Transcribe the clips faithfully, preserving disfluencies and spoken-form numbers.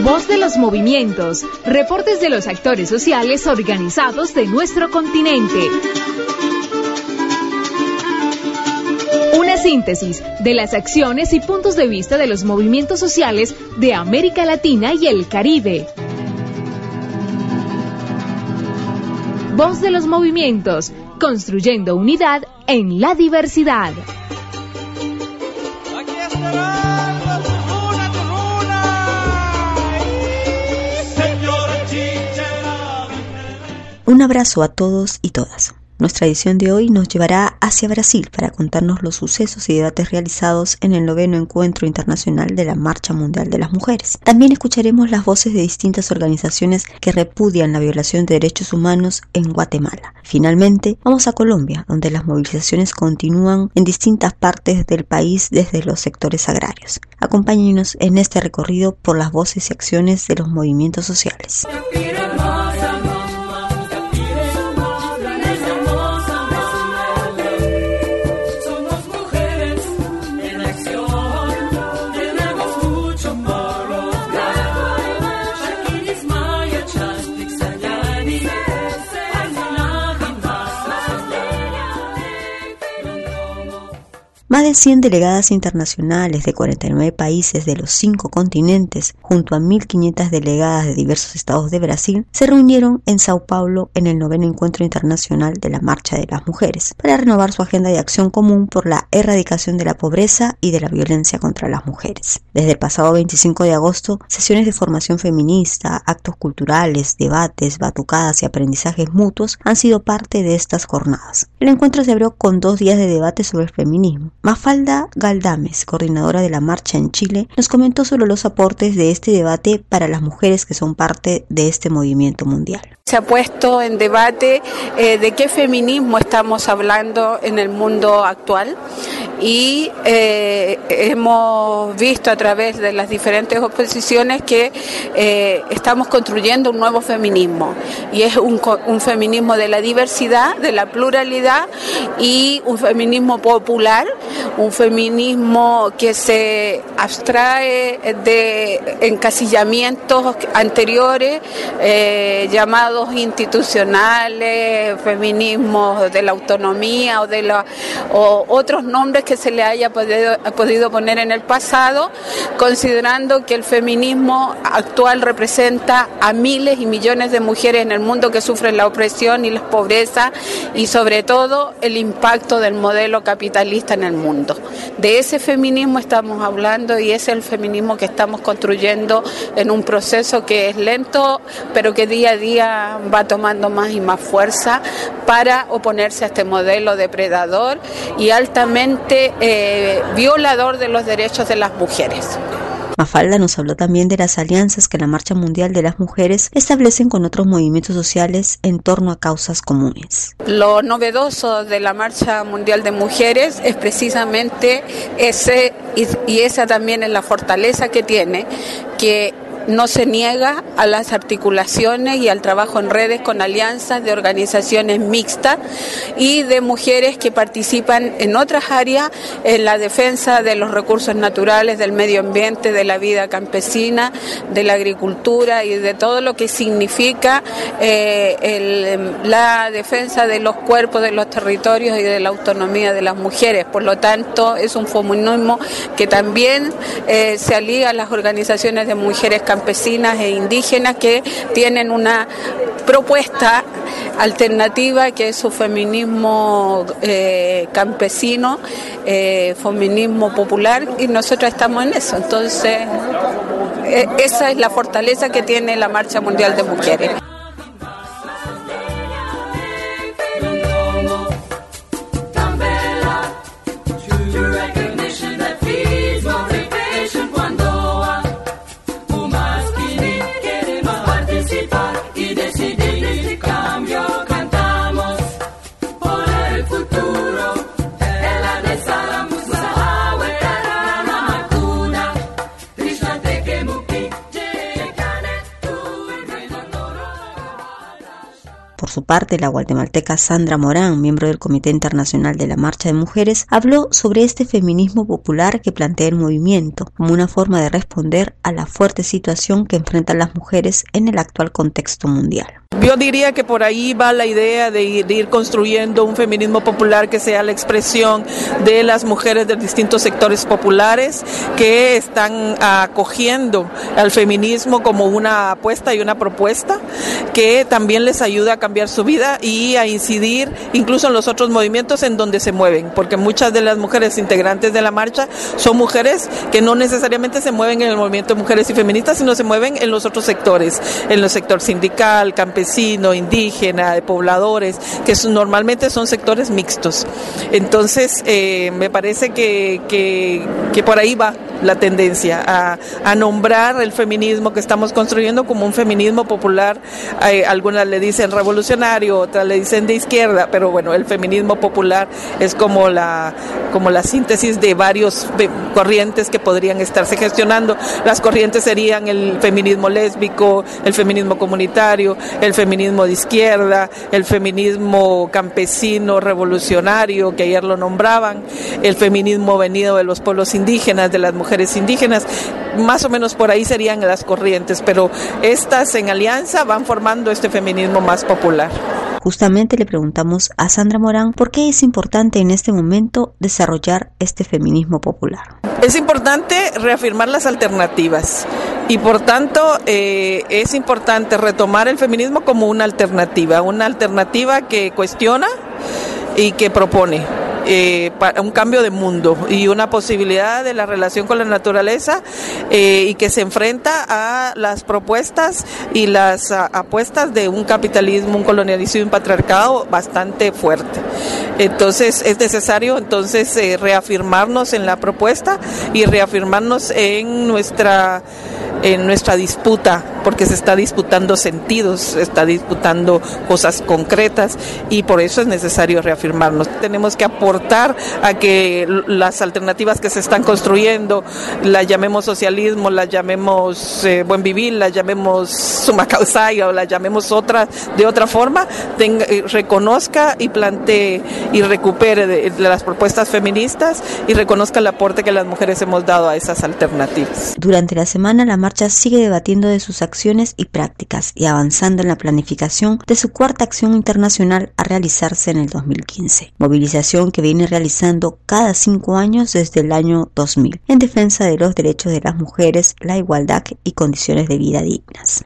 Voz de los movimientos, reportes de los actores sociales organizados de nuestro continente. Una síntesis de las acciones y puntos de vista de los movimientos sociales de América Latina y el Caribe. Voz de los movimientos, construyendo unidad en la diversidad. Un abrazo a todos y todas. Nuestra edición de hoy nos llevará hacia Brasil para contarnos los sucesos y debates realizados en el noveno Encuentro Internacional de la Marcha Mundial de las Mujeres. También escucharemos las voces de distintas organizaciones que repudian la violación de derechos humanos en Guatemala. Finalmente, vamos a Colombia, donde las movilizaciones continúan en distintas partes del país desde los sectores agrarios. Acompáñenos en este recorrido por las voces y acciones de los movimientos sociales. Más de cien delegadas internacionales de cuarenta y nueve países de los cinco continentes, junto a mil quinientas delegadas de diversos estados de Brasil, se reunieron en Sao Paulo en el noveno Encuentro Internacional de la Marcha de las Mujeres, para renovar su agenda de acción común por la erradicación de la pobreza y de la violencia contra las mujeres. Desde el pasado veinticinco de agosto, sesiones de formación feminista, actos culturales, debates, batucadas y aprendizajes mutuos han sido parte de estas jornadas. El encuentro se abrió con dos días de debate sobre el feminismo. Mafalda Galdames, coordinadora de la marcha en Chile, nos comentó sobre los aportes de este debate para las mujeres que son parte de este movimiento mundial. Se ha puesto en debate eh, de qué feminismo estamos hablando en el mundo actual y eh, hemos visto a través de las diferentes oposiciones que eh, estamos construyendo un nuevo feminismo y es un, un feminismo de la diversidad, de la pluralidad y un feminismo popular, un feminismo que se abstrae de encasillamientos anteriores eh, llamados institucionales, feminismos de la autonomía o de la, o otros nombres que se le haya podido, podido poner en el pasado, considerando que el feminismo actual representa a miles y millones de mujeres en el mundo que sufren la opresión y la pobreza y sobre todo el impacto del modelo capitalista en el mundo. De ese feminismo estamos hablando y es el feminismo que estamos construyendo en un proceso que es lento, pero que día a día va tomando más y más fuerza para oponerse a este modelo depredador y altamente eh, violador de los derechos de las mujeres. Mafalda nos habló también de las alianzas que la Marcha Mundial de las Mujeres establecen con otros movimientos sociales en torno a causas comunes. Lo novedoso de la Marcha Mundial de Mujeres es precisamente ese, y, y esa también es la fortaleza que tiene, que no se niega a las articulaciones y al trabajo en redes con alianzas de organizaciones mixtas y de mujeres que participan en otras áreas en la defensa de los recursos naturales, del medio ambiente, de la vida campesina, de la agricultura y de todo lo que significa eh, el, la defensa de los cuerpos, de los territorios y de la autonomía de las mujeres. Por lo tanto, es un feminismo que también eh, se alía a las organizaciones de mujeres campesinas e indígenas que tienen una propuesta alternativa que es su feminismo eh, campesino, eh, feminismo popular y nosotros estamos en eso. Entonces, eh, esa es la fortaleza que tiene la Marcha Mundial de Mujeres. su parte, la guatemalteca Sandra Morán, miembro del Comité Internacional de la Marcha de Mujeres, habló sobre este feminismo popular que plantea el movimiento como una forma de responder a la fuerte situación que enfrentan las mujeres en el actual contexto mundial. Yo diría que por ahí va la idea de ir, de ir construyendo un feminismo popular que sea la expresión de las mujeres de distintos sectores populares que están acogiendo al feminismo como una apuesta y una propuesta que también les ayuda a cambiar su vida y a incidir incluso en los otros movimientos en donde se mueven, porque muchas de las mujeres integrantes de la marcha son mujeres que no necesariamente se mueven en el movimiento de mujeres y feministas, sino se mueven en los otros sectores, en el sector sindical, campesino, indígena, de pobladores, que son, normalmente son sectores mixtos. Entonces, eh, me parece que, que, que por ahí va la tendencia a, a nombrar el feminismo que estamos construyendo como un feminismo popular. Eh, algunas le dicen revolucionario, otras le dicen de izquierda, pero bueno, el feminismo popular es como la, como la síntesis de varios de, corrientes que podrían estarse gestionando. Las corrientes serían el feminismo lésbico, el feminismo comunitario, el feminismo de izquierda, el feminismo campesino revolucionario, que ayer lo nombraban, el feminismo venido de los pueblos indígenas, de las mujeres indígenas. Más o menos por ahí serían las corrientes, pero estas en alianza van formando este feminismo más popular. Justamente le preguntamos a Sandra Morán por qué es importante en este momento desarrollar este feminismo popular. Es importante reafirmar las alternativas y por tanto eh, es importante retomar el feminismo como una alternativa, una alternativa que cuestiona y que propone eh, para un cambio de mundo y una posibilidad de la relación con la naturaleza eh, y que se enfrenta a las propuestas y las a, apuestas de un capitalismo, un colonialismo y un patriarcado bastante fuerte. Entonces es necesario entonces eh, reafirmarnos en la propuesta y reafirmarnos en nuestra en nuestra disputa, porque se está disputando sentidos, se está disputando cosas concretas y por eso es necesario reafirmarnos. Tenemos que aportar a que las alternativas que se están construyendo, las llamemos socialismo, las llamemos eh, buen vivir, las llamemos suma causa o las llamemos otra, de otra forma, tenga, eh, reconozca y plantee y recupere de, de las propuestas feministas y reconozca el aporte que las mujeres hemos dado a esas alternativas. Durante la semana la marcha sigue debatiendo de sus acciones y prácticas y avanzando en la planificación de su cuarta acción internacional a realizarse en el dos mil quince, movilización que viene realizando cada cinco años desde el año dos mil en defensa de los derechos de las mujeres, la igualdad y condiciones de vida dignas.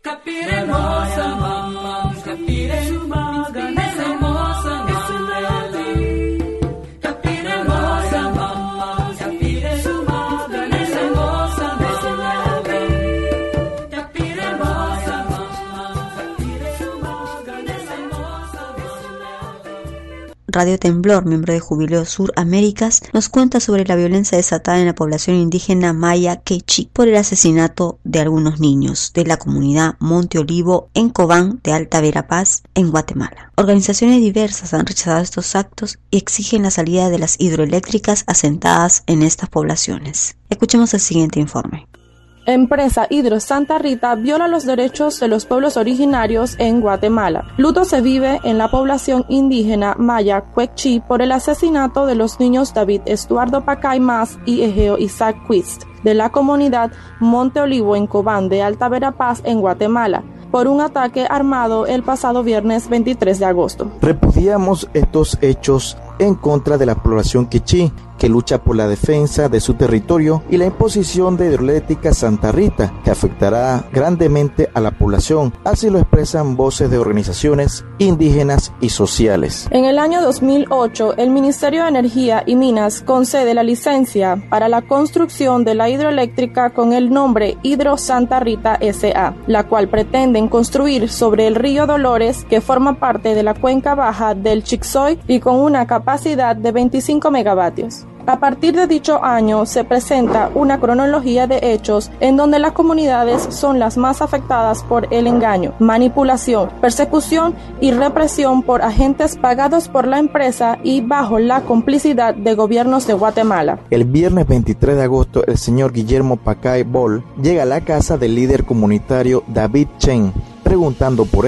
Radio Temblor, miembro de Jubileo Sur Américas, nos cuenta sobre la violencia desatada en la población indígena maya quechí por el asesinato de algunos niños de la comunidad Monte Olivo en Cobán de Alta Verapaz, en Guatemala. Organizaciones diversas han rechazado estos actos y exigen la salida de las hidroeléctricas asentadas en estas poblaciones. Escuchemos el siguiente informe. Empresa Hidro Santa Rita viola los derechos de los pueblos originarios en Guatemala. Luto se vive en la población indígena maya Quechí por el asesinato de los niños David Estuardo Pacay Mas y Egeo Isaac Quist de la comunidad Monte Olivo en Cobán de Alta Verapaz en Guatemala por un ataque armado el pasado viernes veintitrés de agosto. Repudiamos estos hechos en contra de la población quechí, que lucha por la defensa de su territorio y la imposición de hidroeléctrica Santa Rita, que afectará grandemente a la población. Así lo expresan voces de organizaciones indígenas y sociales. En el año dos mil ocho, el Ministerio de Energía y Minas concede la licencia para la construcción de la hidroeléctrica con el nombre Hidro Santa Rita S A, la cual pretenden construir sobre el río Dolores, que forma parte de la cuenca baja del Chixoy y con una capacidad de veinticinco megavatios. A partir de dicho año se presenta una cronología de hechos en donde las comunidades son las más afectadas por el engaño, manipulación, persecución y represión por agentes pagados por la empresa y bajo la complicidad de gobiernos de Guatemala. El viernes veintitrés de agosto, el señor Guillermo Pacay Bol llega a la casa del líder comunitario David Chen, preguntando por él.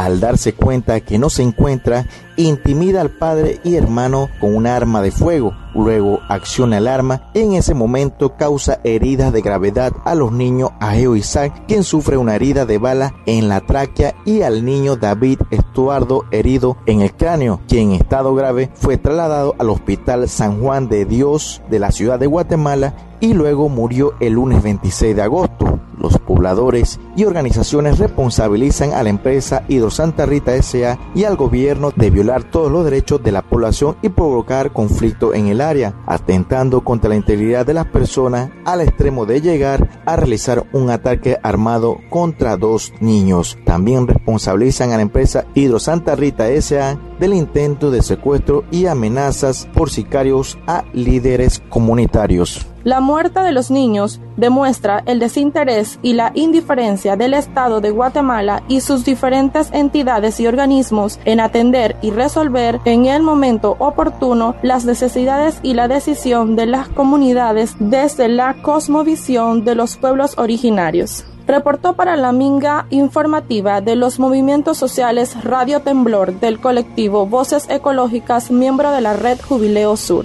al darse cuenta que no se encuentra, intimida al padre y hermano con un arma de fuego. Luego acciona el arma. En ese momento causa heridas de gravedad a los niños Ageo Isaac, quien sufre una herida de bala en la tráquea, y al niño David Estuardo, herido en el cráneo, quien en estado grave fue trasladado al Hospital San Juan de Dios de la ciudad de Guatemala y luego murió el lunes veintiséis de agosto. Los pobladores y organizaciones responsabilizan a la empresa Hidro Santa Rita S A y al gobierno de violar todos los derechos de la población y provocar conflicto en el área, atentando contra la integridad de las personas al extremo de llegar a realizar un ataque armado contra dos niños. También responsabilizan a la empresa Hidro Santa Rita S A del intento de secuestro y amenazas por sicarios a líderes comunitarios. La muerte de los niños demuestra el desinterés y la indiferencia del Estado de Guatemala y sus diferentes entidades y organismos en atender y resolver en el momento oportuno las necesidades y la decisión de las comunidades desde la cosmovisión de los pueblos originarios. Reportó para la Minga informativa de los movimientos sociales Radio Temblor del colectivo Voces Ecológicas, miembro de la Red Jubileo Sur.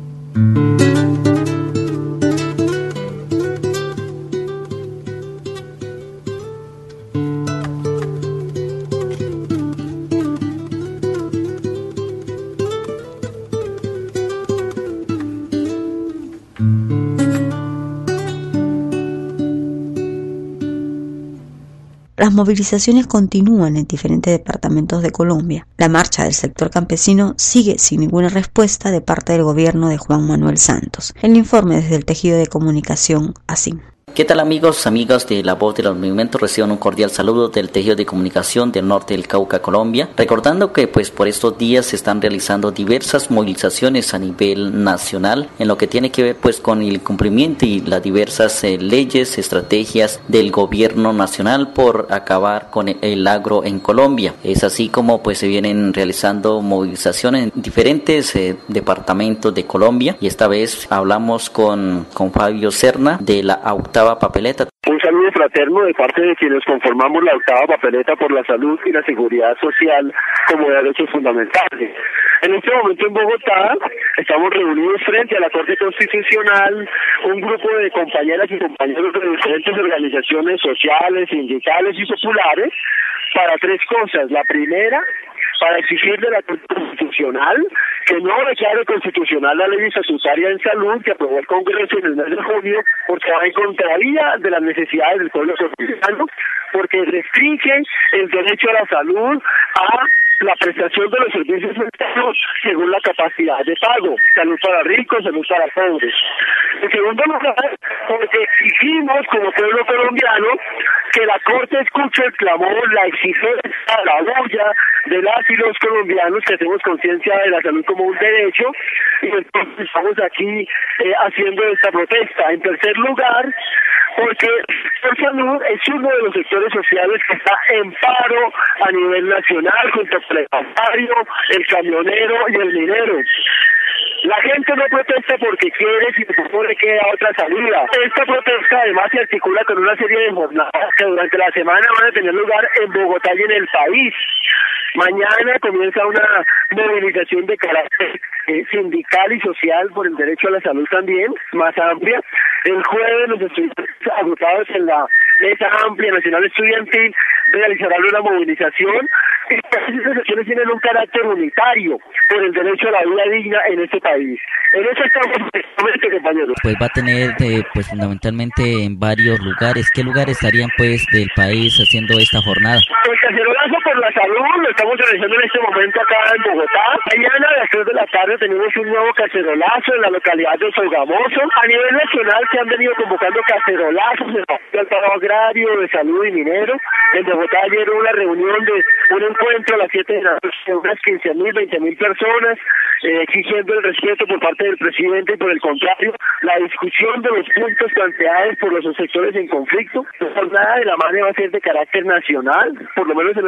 Las movilizaciones continúan en diferentes departamentos de Colombia. La marcha del sector campesino sigue sin ninguna respuesta de parte del gobierno de Juan Manuel Santos. El informe desde el tejido de comunicación A S I M. ¿Qué tal amigos, amigas de La Voz de los Movimientos? Reciban un cordial saludo del tejido de comunicación del norte del Cauca, Colombia. Recordando que pues por estos días se están realizando diversas movilizaciones a nivel nacional en lo que tiene que ver pues con el cumplimiento y las diversas eh, leyes, estrategias del gobierno nacional por acabar con el, el agro en Colombia. Es así como pues se vienen realizando movilizaciones en diferentes eh, departamentos de Colombia, y esta vez hablamos con, con Fabio Serna de la octava papeleta. Un saludo fraterno de parte de quienes conformamos la octava papeleta por la salud y la seguridad social como derechos fundamentales. En este momento en Bogotá estamos reunidos frente a la Corte Constitucional, un grupo de compañeras y compañeros de diferentes organizaciones sociales, sindicales y populares, para tres cosas. La primera, para exigir de la Corte Constitucional que no declare constitucional la ley estatutaria en salud que aprobó el Congreso en el mes de junio, porque va en contravía de las necesidades del pueblo colombiano, porque restringe el derecho a la salud a la prestación de los servicios sanitarios según la capacidad de pago, salud para ricos, salud para pobres. En segundo lugar, porque exigimos como pueblo colombiano que la Corte escuche el clamor, la exigencia, la bulla de las y los colombianos que hacemos conciencia de la salud como un derecho, y entonces estamos aquí eh, haciendo esta protesta. En tercer lugar, porque la salud es uno de los sectores sociales que está en paro a nivel nacional, junto con el bancario, el camionero y el minero. La gente no protesta porque quiere, sino porque le queda otra salida. Esta protesta además se articula con una serie de jornadas que durante la semana van a tener lugar en Bogotá y en el país. Mañana comienza una movilización de carácter eh, sindical y social por el derecho a la salud también, más amplia. El jueves los estudiantes agrupados en la Mesa Amplia Nacional Estudiantil realizarán una movilización, y estas acciones tienen un carácter unitario por el derecho a la vida digna en este país. En eso estamos precisamente, compañeros. Pues va a tener eh, pues fundamentalmente en varios lugares. ¿Qué lugares estarían pues del país haciendo esta jornada? El cacerolazo por la salud lo estamos realizando en este momento acá en Bogotá. Mañana a las tres de la tarde tenemos un nuevo cacerolazo en la localidad de Sogamoso. A nivel nacional se han venido convocando cacerolazos en el paro agrario, de salud y minero. En Bogotá ayer hubo una reunión de un encuentro a las siete de la noche, unas quince mil, veinte mil personas, eh, exigiendo el respeto por parte del presidente y por el contrario, la discusión de los puntos planteados por los sectores en conflicto. La jornada de la M A N E va a ser de carácter nacional, por lo menos en las capitales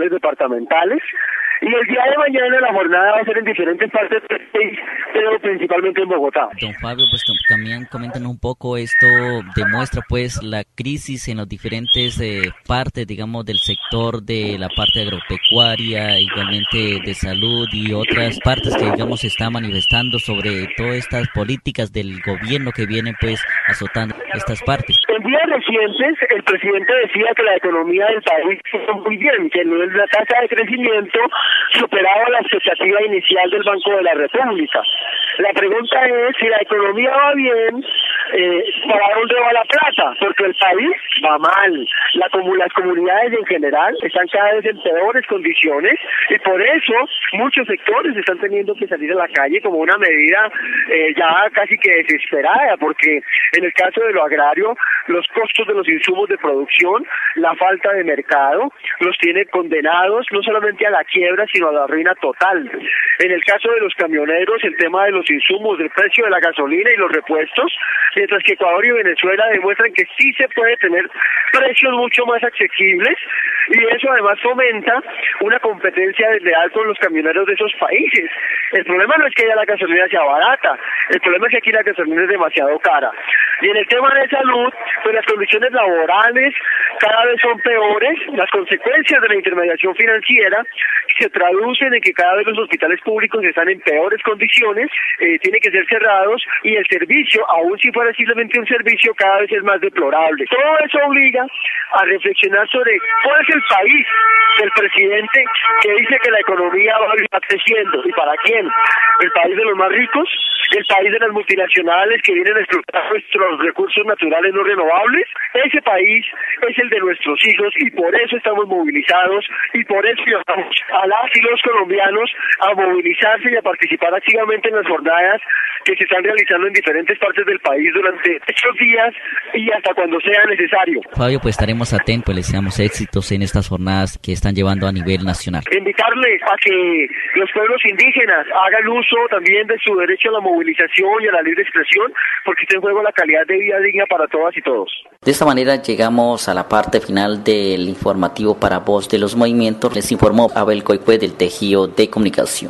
gobernadores departamentales. Y el día de mañana la jornada va a ser en diferentes partes del país, pero principalmente en Bogotá. Don Fabio, pues también comentan un poco, esto demuestra pues la crisis en las diferentes eh, partes, digamos, del sector de la parte agropecuaria, igualmente de salud y otras partes que, digamos, se está manifestando sobre todas estas políticas del gobierno que vienen pues azotando estas partes. En días recientes, el presidente decía que la economía del país está muy bien, que la tasa de crecimiento superaba la expectativa inicial del Banco de la República. La pregunta es, si la economía va bien, eh, ¿para dónde va la plata? Porque el país va mal. La, las comunidades en general están cada vez en peores condiciones y por eso muchos sectores están teniendo que salir a la calle como una medida eh, ya casi que desesperada, porque en el caso de lo agrario, los costos de los insumos de producción, la falta de mercado, los tiene condenados no solamente a la quiebra, sino a la ruina total. En el caso de los camioneros, el tema de los insumos, del precio de la gasolina y los repuestos, mientras que Ecuador y Venezuela demuestran que sí se puede tener precios mucho más accesibles, y eso además fomenta una competencia desleal con los camioneros de esos países. El problema no es que ya la gasolina sea barata, el problema es que aquí la gasolina es demasiado cara. Y en el tema de salud, pues las condiciones laborales cada vez son peores, las consecuencias de la intermediación financiera se traducen en que cada vez los hospitales públicos están en peores condiciones, eh, tienen que ser cerrados, y el servicio, aun si fuera simplemente un servicio, cada vez es más deplorable. Todo eso obliga a reflexionar sobre cuál es el país del presidente que dice que la economía va a ir creciendo, y para quién. El país de los más ricos, el país de las multinacionales que vienen a explotar nuestros recursos naturales no renovables. Ese país es el de nuestros hijos, y por eso estamos movilizados, y por eso llamamos a las y los colombianos a movilizarse y a participar activamente en las jornadas que se están realizando en diferentes partes del país durante estos días y hasta cuando sea necesario. Fabio, pues estaremos atentos, les deseamos éxitos en estas jornadas que están llevando a nivel nacional. Invitarles a que los pueblos indígenas hagan uso también de su derecho a la movilización y a la libre expresión, porque está en juego la calidad de vida digna para todas y todos. De esta manera llegamos a la parte final del informativo para Voz de los Movimientos. Les informó Abel Coicue del Tejido de Comunicación.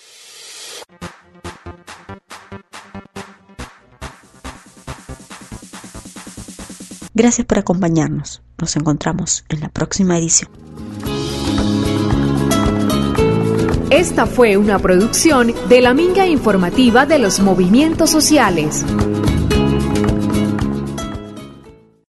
Gracias por acompañarnos. Nos encontramos en la próxima edición. Esta fue una producción de la Minga Informativa de los Movimientos Sociales.